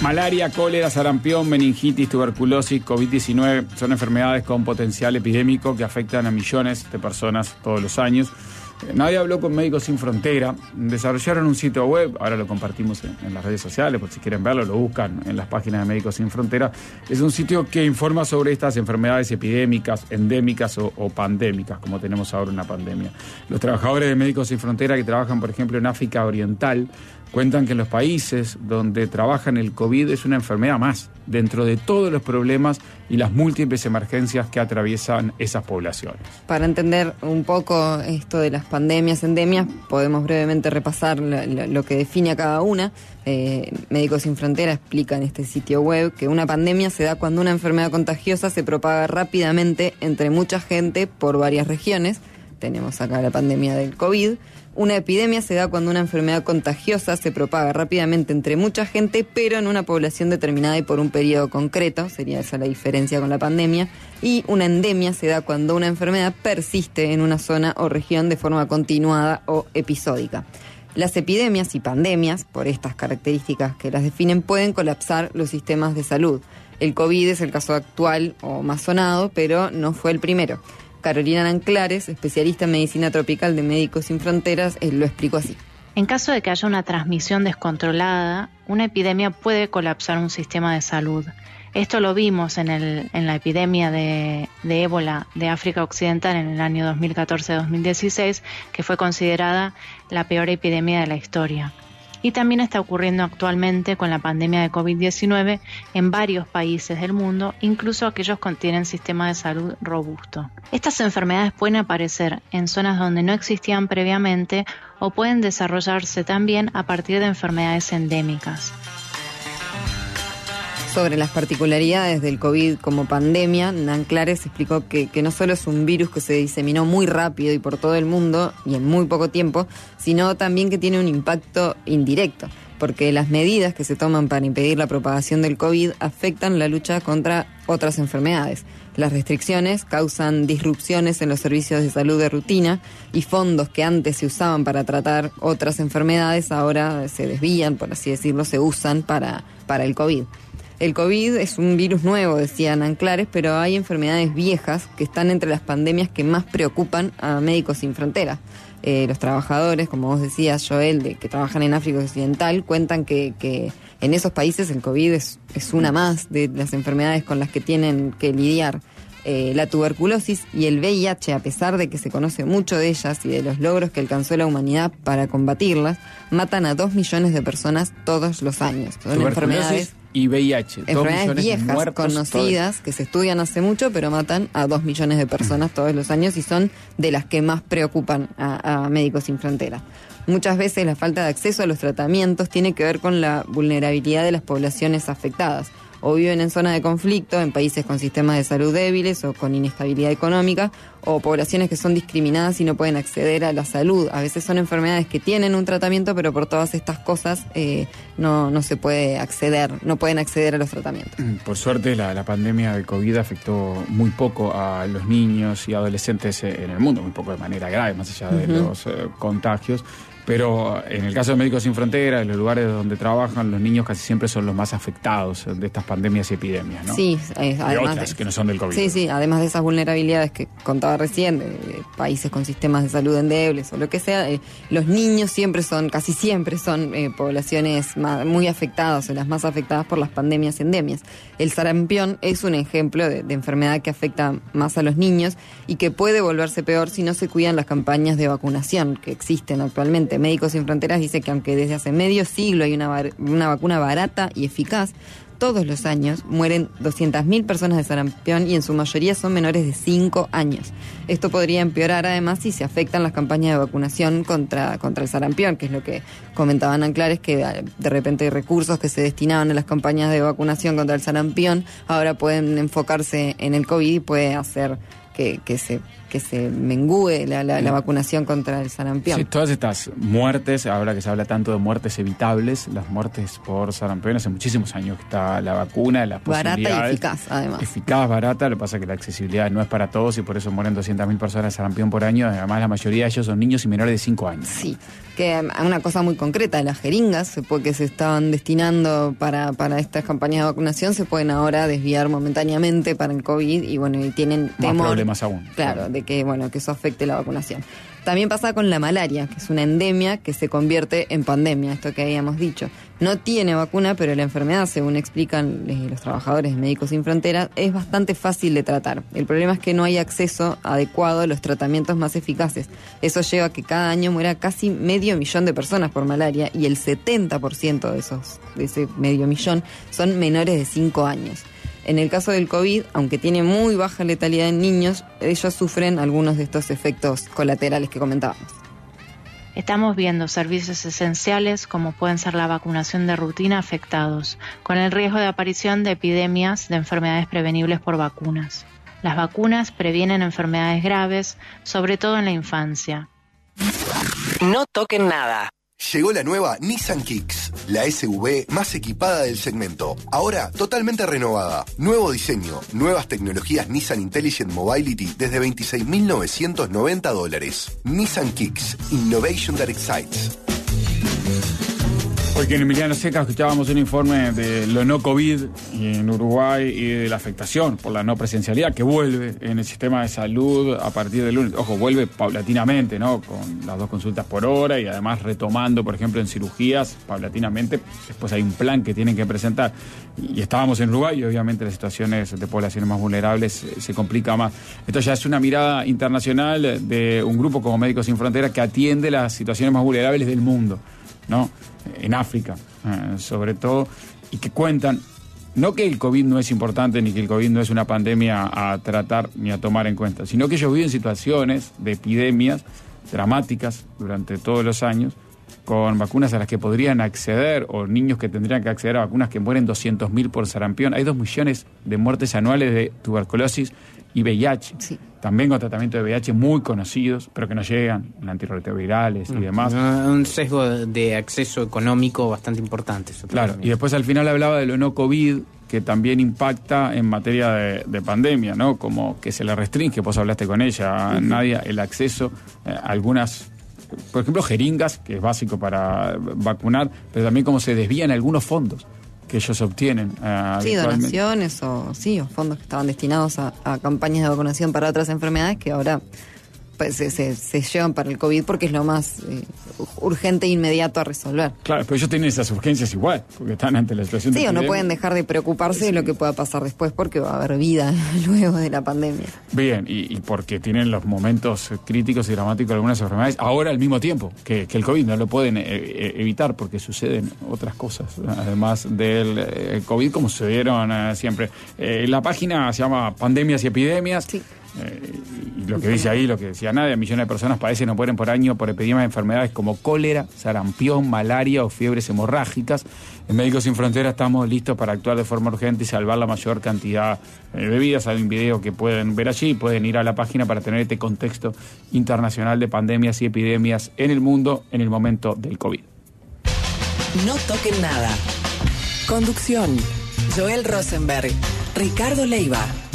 Malaria, cólera, sarampión, meningitis, tuberculosis, COVID-19 son enfermedades con potencial epidémico que afectan a millones de personas todos los años. Nadie habló con Médicos Sin Frontera. Desarrollaron un sitio web, ahora lo compartimos en las redes sociales, por si quieren verlo, lo buscan en las páginas de Médicos Sin Frontera. Es un sitio que informa sobre estas enfermedades epidémicas, endémicas o pandémicas, como tenemos ahora una pandemia. Los trabajadores de Médicos Sin Frontera que trabajan, por ejemplo, en África Oriental, cuentan que en los países donde trabajan el COVID es una enfermedad más, dentro de todos los problemas y las múltiples emergencias que atraviesan esas poblaciones. Para entender un poco esto de las pandemias, endemias, podemos brevemente repasar lo que define a cada una. Médicos Sin Frontera explica en este sitio web que una pandemia se da cuando una enfermedad contagiosa se propaga rápidamente entre mucha gente por varias regiones. Tenemos acá la pandemia del COVID. Una epidemia se da cuando una enfermedad contagiosa se propaga rápidamente entre mucha gente, pero en una población determinada y por un periodo concreto, sería esa la diferencia con la pandemia. Y una endemia se da cuando una enfermedad persiste en una zona o región de forma continuada o episódica. Las epidemias y pandemias, por estas características que las definen, pueden colapsar los sistemas de salud. El COVID es el caso actual o más sonado, pero no fue el primero. Carolina Nanclares, especialista en medicina tropical de Médicos Sin Fronteras, lo explicó así. En caso de que haya una transmisión descontrolada, una epidemia puede colapsar un sistema de salud. Esto lo vimos en la epidemia de ébola de África Occidental en el año 2014-2016, que fue considerada la peor epidemia de la historia. Y también está ocurriendo actualmente con la pandemia de COVID-19 en varios países del mundo, incluso aquellos que tienen sistema de salud robusto. Estas enfermedades pueden aparecer en zonas donde no existían previamente o pueden desarrollarse también a partir de enfermedades endémicas. Sobre las particularidades del COVID como pandemia, Nanclares explicó que no solo es un virus que se diseminó muy rápido y por todo el mundo y en muy poco tiempo, sino también que tiene un impacto indirecto, porque las medidas que se toman para impedir la propagación del COVID afectan la lucha contra otras enfermedades. Las restricciones causan disrupciones en los servicios de salud de rutina y fondos que antes se usaban para tratar otras enfermedades ahora se desvían, por así decirlo, se usan para el COVID. El COVID es un virus nuevo, decía Nanclares, pero hay enfermedades viejas que están entre las pandemias que más preocupan a Médicos Sin Fronteras. Los trabajadores, como vos decías, Joel, que trabajan en África Occidental, cuentan que en esos países el COVID es una más de las enfermedades con las que tienen que lidiar. La tuberculosis y el VIH, a pesar de que se conoce mucho de ellas y de los logros que alcanzó la humanidad para combatirlas, matan a 2 millones de personas todos los años. Son enfermedades y VIH, enfermedades viejas, conocidas, que se estudian hace mucho, pero matan a 2 millones de personas todos los años y son de las que más preocupan a Médicos Sin Fronteras. Muchas veces la falta de acceso a los tratamientos tiene que ver con la vulnerabilidad de las poblaciones afectadas. O viven en zonas de conflicto, en países con sistemas de salud débiles o con inestabilidad económica, o poblaciones que son discriminadas y no pueden acceder a la salud. A veces son enfermedades que tienen un tratamiento, pero por todas estas cosas no se puede acceder, no pueden acceder a los tratamientos. Por suerte la pandemia de COVID afectó muy poco a los niños y adolescentes en el mundo, muy poco de manera grave, más allá de los contagios. Pero en el caso de Médicos Sin Fronteras, en los lugares donde trabajan, los niños casi siempre son los más afectados de estas pandemias y epidemias, ¿no? Sí, además de otras que no son del COVID. Sí, además de esas vulnerabilidades que contaba recién, de países con sistemas de salud endebles o lo que sea, los niños casi siempre son poblaciones muy afectadas o las más afectadas por las pandemias y endemias. El sarampión es un ejemplo de enfermedad que afecta más a los niños y que puede volverse peor si no se cuidan las campañas de vacunación que existen actualmente. Médicos Sin Fronteras dice que aunque desde hace medio siglo hay una vacuna barata y eficaz, todos los años mueren 200.000 personas de sarampión y en su mayoría son menores de 5 años. Esto podría empeorar además si se afectan las campañas de vacunación contra el sarampión, que es lo que comentaban Nanclares, que de repente hay recursos que se destinaban a las campañas de vacunación contra el sarampión, ahora pueden enfocarse en el COVID y puede hacer que se mengúe la vacunación contra el sarampión. Sí, todas estas muertes, ahora que se habla tanto de muertes evitables, las muertes por sarampión, hace muchísimos años que está la vacuna, las posibilidades. Barata y eficaz, además. Eficaz, barata, lo que pasa es que la accesibilidad no es para todos y por eso mueren 200.000 personas de sarampión por año, además la mayoría de ellos son niños y menores de 5 años. Sí, Que una cosa muy concreta, las jeringas que se estaban destinando para estas campañas de vacunación se pueden ahora desviar momentáneamente para el COVID y bueno, y tienen temor. Más problemas aún. Claro, de que eso afecte la vacunación. También pasa con la malaria, que es una endemia que se convierte en pandemia, esto que habíamos dicho. No tiene vacuna, pero la enfermedad, según explican los trabajadores de Médicos Sin Fronteras, es bastante fácil de tratar. El problema es que no hay acceso adecuado a los tratamientos más eficaces. Eso lleva a que cada año muera casi 500.000 de personas por malaria y el 70% de ese 500.000 son menores de 5 años. En el caso del COVID, aunque tiene muy baja letalidad en niños, ellos sufren algunos de estos efectos colaterales que comentábamos. Estamos viendo servicios esenciales como pueden ser la vacunación de rutina afectados, con el riesgo de aparición de epidemias de enfermedades prevenibles por vacunas. Las vacunas previenen enfermedades graves, sobre todo en la infancia. No toquen nada. Llegó la nueva Nissan Kicks, la SUV más equipada del segmento. Ahora totalmente renovada. Nuevo diseño, nuevas tecnologías Nissan Intelligent Mobility desde $26.990. Nissan Kicks, Innovation that excites. Porque en Emiliano Secas escuchábamos un informe de lo no COVID en Uruguay y de la afectación por la no presencialidad que vuelve en el sistema de salud a partir del lunes. Ojo, vuelve paulatinamente, ¿no? Con las 2 consultas por hora y además retomando, por ejemplo, en cirugías paulatinamente. Después hay un plan que tienen que presentar. Y estábamos en Uruguay y obviamente las situaciones de poblaciones más vulnerables se complica más. Esto ya es una mirada internacional de un grupo como Médicos Sin Fronteras que atiende las situaciones más vulnerables del mundo, ¿no? En África, sobre todo, y que cuentan, no que el COVID no es importante ni que el COVID no es una pandemia a tratar ni a tomar en cuenta, sino que ellos viven situaciones de epidemias dramáticas durante todos los años, con vacunas a las que podrían acceder, o niños que tendrían que acceder a vacunas que mueren 200.000 por sarampión. Hay 2 millones de muertes anuales de tuberculosis y VIH. Sí. También con tratamiento de VIH muy conocidos, pero que no llegan, antirretrovirales y demás. Un sesgo de acceso económico bastante importante. Claro, y después al final hablaba de lo no COVID, que también impacta en materia de pandemia, ¿no? Como que se le restringe, vos hablaste con ella, Nadia, el acceso a algunas, por ejemplo, jeringas, que es básico para vacunar, pero también cómo se desvían algunos fondos que ellos obtienen. Sí, donaciones o fondos que estaban destinados a campañas de vacunación para otras enfermedades que ahora pues, se llevan para el COVID porque es lo más urgente e inmediato a resolver. Claro, pero ellos tienen esas urgencias igual, porque están ante la situación de epidemia. No pueden dejar de preocuparse de lo que pueda pasar después porque va a haber vida luego de la pandemia. Bien, y porque tienen los momentos críticos y dramáticos de algunas enfermedades, ahora al mismo tiempo que el COVID, no lo pueden evitar porque suceden otras cosas, además del COVID, como sucedieron siempre. La página se llama Pandemias y Epidemias. Sí. Y lo que dice ahí, lo que decía Nadia, millones de personas padecen o mueren por año por epidemias de enfermedades como cólera, sarampión, malaria o fiebres hemorrágicas. En Médicos Sin Fronteras estamos listos para actuar de forma urgente y salvar la mayor cantidad de vidas. Hay un video que pueden ver allí, pueden ir a la página para tener este contexto internacional de pandemias y epidemias en el mundo en el momento del COVID. No toquen nada. Conducción: Joel Rosenberg, Ricardo Leiva.